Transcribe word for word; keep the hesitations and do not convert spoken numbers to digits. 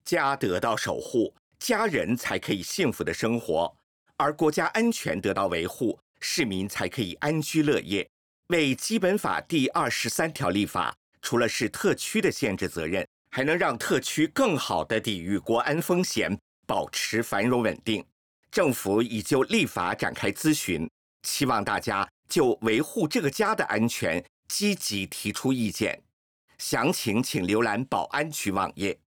家得到守护，家人才可以幸福的生活，而国家安全得到维护，市民才可以安居乐业。为基本法第二十三条立法，除了是特区的限制责任，还能让特区更好地抵御国安风险，保持繁荣稳定。政府已就立法展开咨询，期望大家就维护这个家的安全积极提出意见。详情请浏览保安局网页。